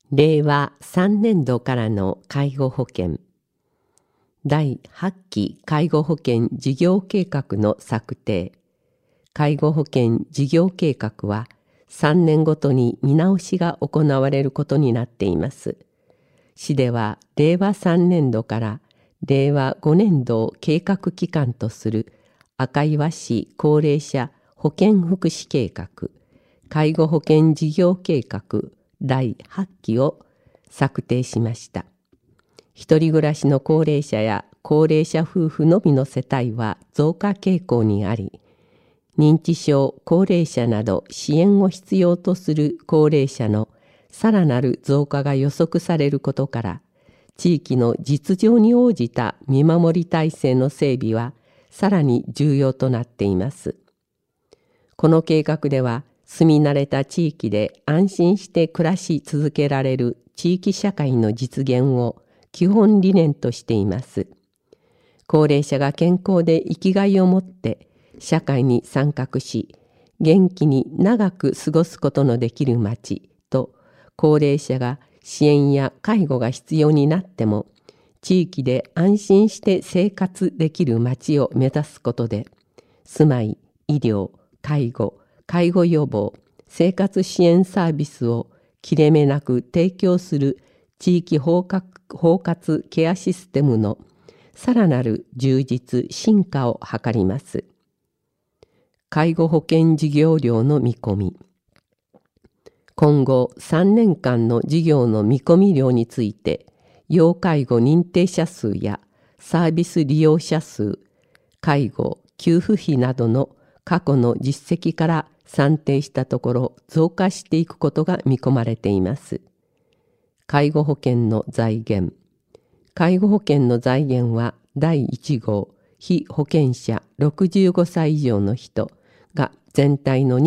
令和3年度からの介護保険第8期介護保険事業計画の策定。介護保険事業計画は3年ごとに見直しが行われることになっています。市では令和3年度から令和5年度を計画期間とする赤岩市高齢者保健福祉計画、介護保険事業計画第8期を策定しました。一人暮らしの高齢者や高齢者夫婦のみの世帯は増加傾向にあり、認知症高齢者など支援を必要とする高齢者のさらなる増加が予測されることから、地域の実情に応じた見守り体制の整備はさらに重要となっています。この計画では、住み慣れた地域で安心して暮らし続けられる地域社会の実現を基本理念としています。高齢者が健康で生きがいを持って社会に参画し、元気に長く過ごすことのできる町と、高齢者が支援や介護が必要になっても、地域で安心して生活できる町を目指すことで、住まい、医療、介護予防、生活支援サービスを切れ目なく提供する地域包括ケアシステムのさらなる充実・進化を図ります。介護保険事業料の見込み。今後3年間の事業の見込み料について、要介護認定者数やサービス利用者数、介護・給付費などの過去の実績から算定したところ増加していくことが見込まれています。介護保険の財源。介護保険の財源は第1号被保険者65歳以上の人が全体の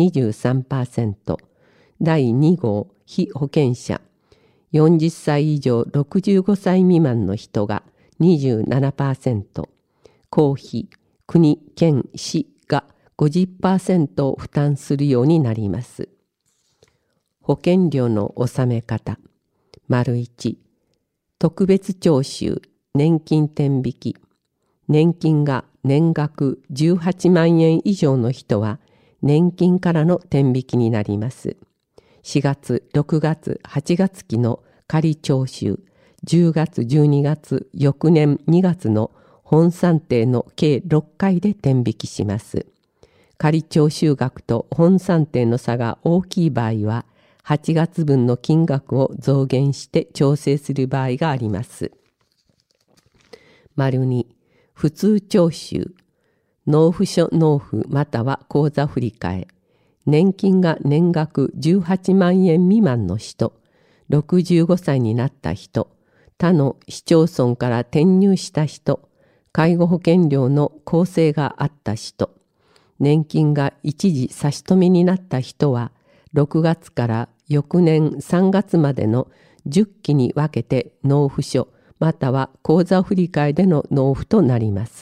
23%、第2号被保険者40歳以上65歳未満の人が 27%、公費、国、県、市が50% を負担するようになります。保険料の納め方。1、特別徴収、年金天引き。年金が年額18万円以上の人は年金からの天引きになります。4月、6月、8月期の仮徴収、10月、12月、翌年2月の本算定の計6回で天引きします。仮徴収額と本算定の差が大きい場合は、8月分の金額を増減して調整する場合があります。2、普通徴収、納付書納付または口座振替。年金が年額18万円未満の人、65歳になった人、他の市町村から転入した人、介護保険料の構成があった人、年金が一時差し止めになった人は、6月から翌年3月までの10期に分けて納付書または口座振替での納付となります。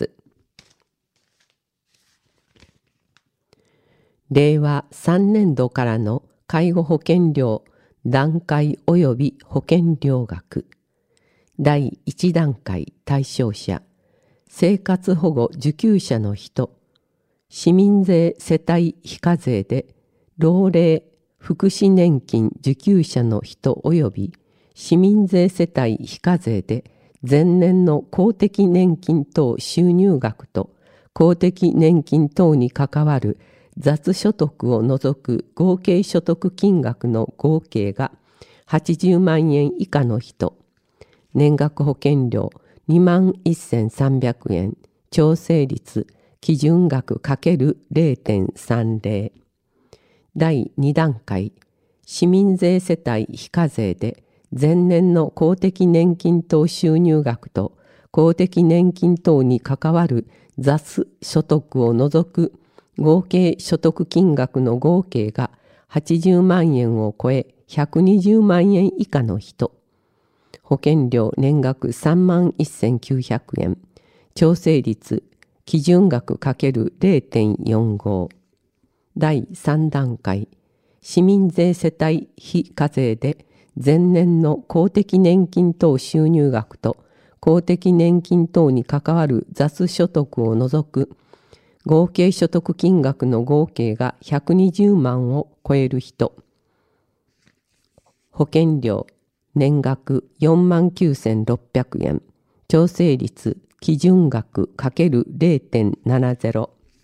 令和3年度からの介護保険料段階及び保険料額。第1段階対象者、生活保護受給者の人、市民税世帯非課税で老齢福祉年金受給者の人及び市民税世帯非課税で前年の公的年金等収入額と公的年金等に関わる雑所得を除く合計所得金額の合計が80万円以下の人、年額保険料21,300円、調整率基準額 ×0.30。第2段階、市民税世帯非課税で前年の公的年金等収入額と公的年金等に関わる雑所得を除く合計所得金額の合計が80万円を超え120万円以下の人、保険料年額31,900円、調整率基準額 ×0.45。第3段階、市民税世帯非課税で前年の公的年金等収入額と公的年金等に関わる雑所得を除く合計所得金額の合計が120万を超える人。保険料年額49,600円。調整率基準額 ×0.70。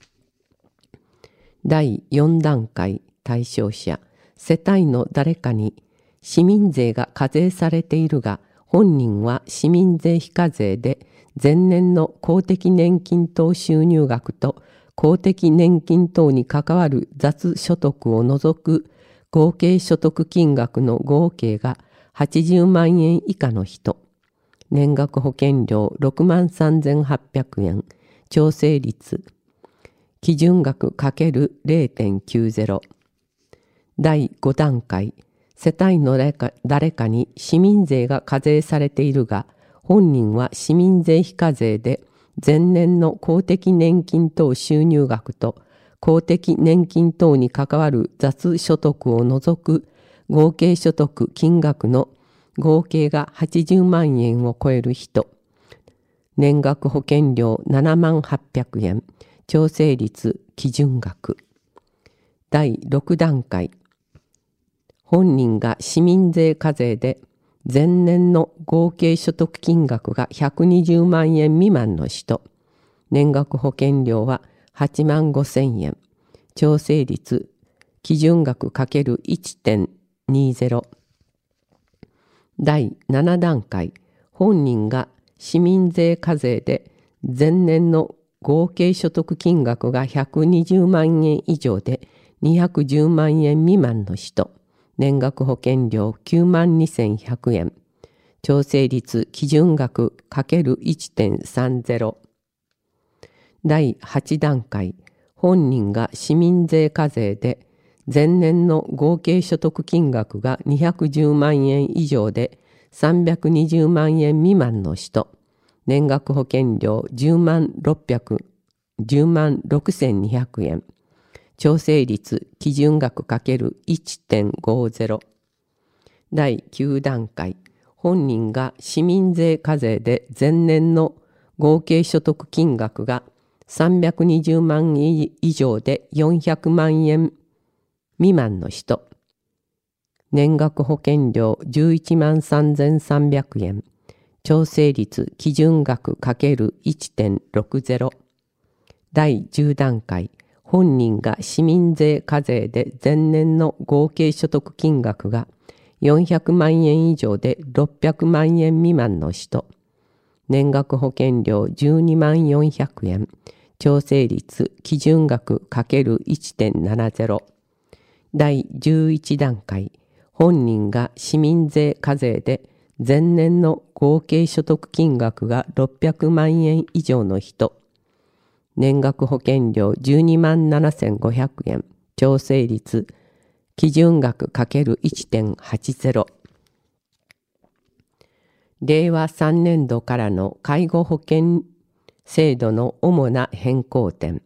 第4段階対象者。世帯の誰かに市民税が課税されているが、本人は市民税非課税で前年の公的年金等収入額と公的年金等に関わる雑所得を除く合計所得金額の合計が80万円以下の人。年額保険料63,800円。調整率基準額 ×0.90。第5段階。世帯の誰かに市民税が課税されているが、本人は市民税非課税で前年の公的年金等収入額と公的年金等に関わる雑所得を除く合計所得金額の合計が80万円を超える人。年額保険料77,800円。調整率基準額。第6段階。本人が市民税課税で前年の合計所得金額が120万円未満の人。年額保険料は85,000円。調整率基準額 ×1.20。第7段階。本人が市民税課税で前年の合計所得金額が120万円以上で210万円未満の人。年額保険料92,100円。調整率基準額 ×1.30。第8段階。本人が市民税課税で前年の合計所得金額が210万円以上で320万円未満の人。年額保険料106,200円。調整率基準額 ×1.50。第9段階。本人が市民税課税で前年の合計所得金額が320万円以上で400万円未満の人。年額保険料113,300円。調整率基準額 ×1.60。第10段階。本人が市民税課税で前年の合計所得金額が400万円以上で600万円未満の人。年額保険料124,000円。調整率基準額 ×1.70。第11段階。本人が市民税課税で前年の合計所得金額が600万円以上の人。年額保険料127,500円。調整率基準額 ×1.80。令和3年度からの介護保険制度の主な変更点。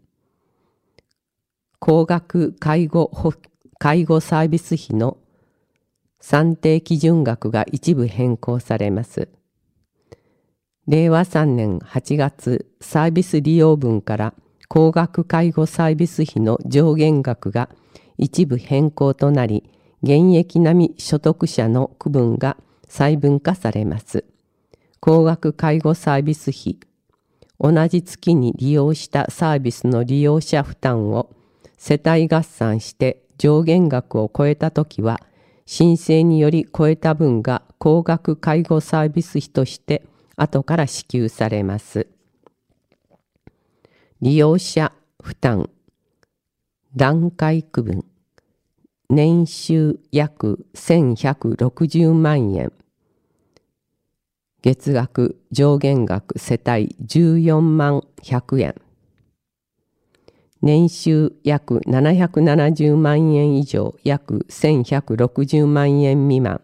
高額介護サービス費の算定基準額が一部変更されます。令和3年8月、サービス利用分から高額介護サービス費の上限額が一部変更となり、現役並み所得者の区分が細分化されます。高額介護サービス費、同じ月に利用したサービスの利用者負担を世帯合算して上限額を超えたときは、申請により超えた分が高額介護サービス費として後から支給されます。利用者負担段階区分。年収約1,160万円。月額上限額世帯14万100円。年収約770万円以上約1,160万円未満。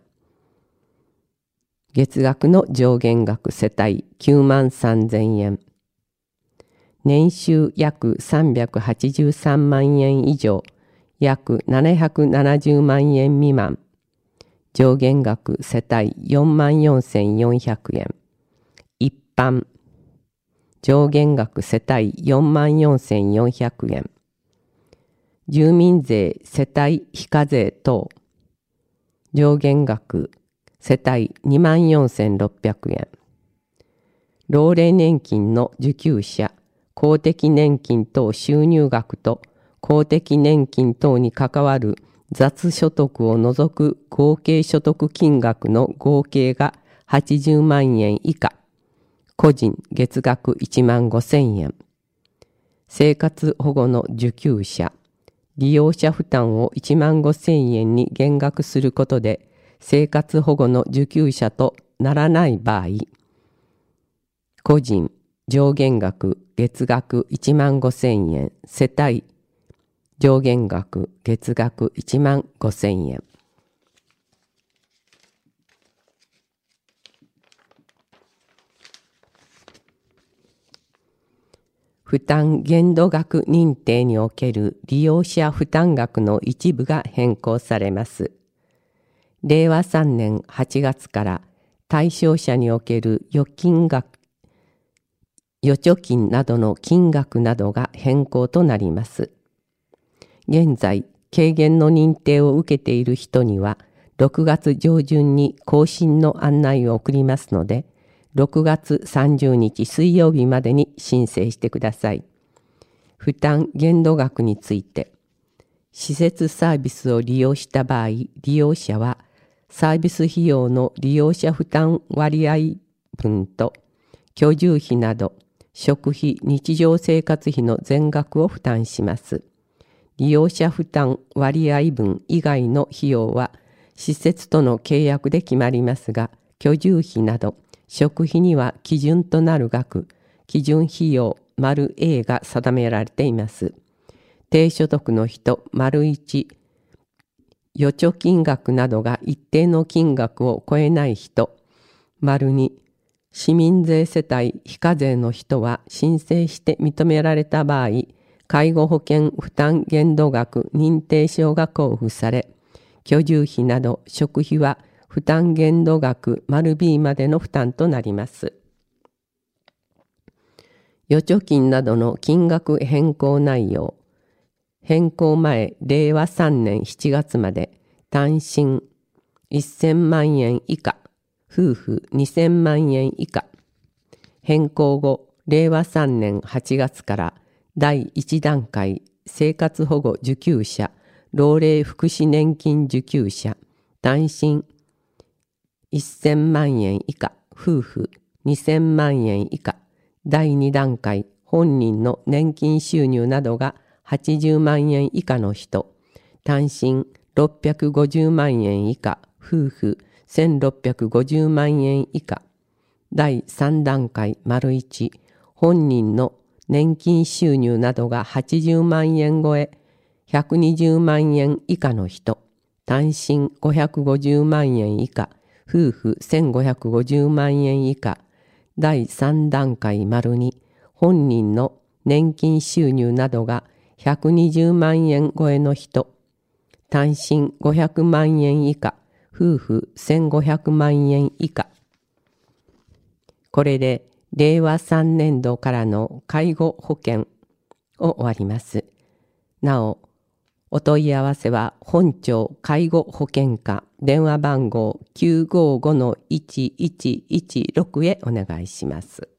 月額の上限額世帯93,000円。年収約383万円以上約770万円未満。 上限額世帯44,400円。一般。上限額世帯44,400円。住民税世帯非課税等。上限額世帯24,600円。老齢年金の受給者、公的年金等収入額と公的年金等に関わる雑所得を除く合計所得金額の合計が80万円以下。個人月額15,000円。生活保護の受給者、利用者負担を15,000円に減額することで生活保護の受給者とならない場合、個人上限額月額15,000円、世帯上限額月額15,000円。負担限度額認定における利用者負担額の一部が変更されます。令和3年8月から対象者における預貯金などの金額などが変更となります。現在、軽減の認定を受けている人には、6月上旬に更新の案内を送りますので、6月30日水曜日までに申請してください。負担限度額について、施設サービスを利用した場合、利用者はサービス費用の利用者負担割合分と居住費など食費・日常生活費の全額を負担します。利用者負担割合分以外の費用は施設との契約で決まりますが、居住費など食費には基準となる額、基準費用 ①A が定められています。低所得の人 ①預貯金額などが一定の金額を超えない人 ②市民税世帯非課税の人は申請して認められた場合、介護保険負担限度額認定証が交付され、居住費など食費は負担限度額 ①B までの負担となります。預貯金などの金額変更内容。変更前、令和3年7月まで、単身1000万円以下、夫婦2000万円以下。変更後、令和3年8月から第1段階生活保護受給者、老齢福祉年金受給者、単身1000万円以下、夫婦2000万円以下。第2段階本人の年金収入などが80万円以下の人、単身650万円以下、夫婦1650万円以下。第3段階 ①本人の年金収入などが80万円超え、120万円以下の人、単身550万円以下、夫婦1550万円以下。第3段階 ②本人の年金収入などが120万円超えの人、単身500万円以下、夫婦1500万円以下。これで令和3年度からの介護保険を終わります。なお、お問い合わせは本庁介護保険課電話番号 955-1116 へお願いします。